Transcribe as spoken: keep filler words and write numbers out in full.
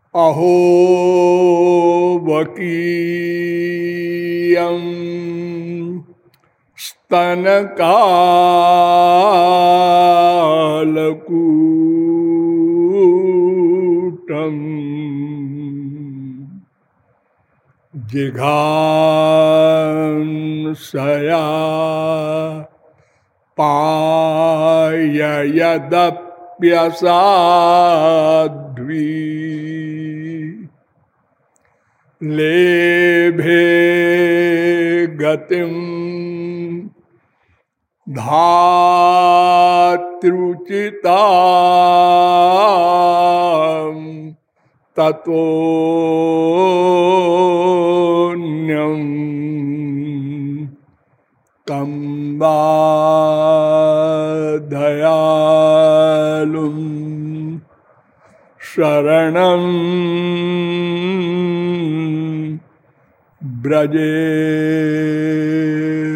अहो वकीयं स्तनकालकूटम् जिघांसया पाययदप्यसाध्वी लेभे गतिं धातृचितां ततोऽन्यं तं वा दयालुं शरणं व्रजेत्।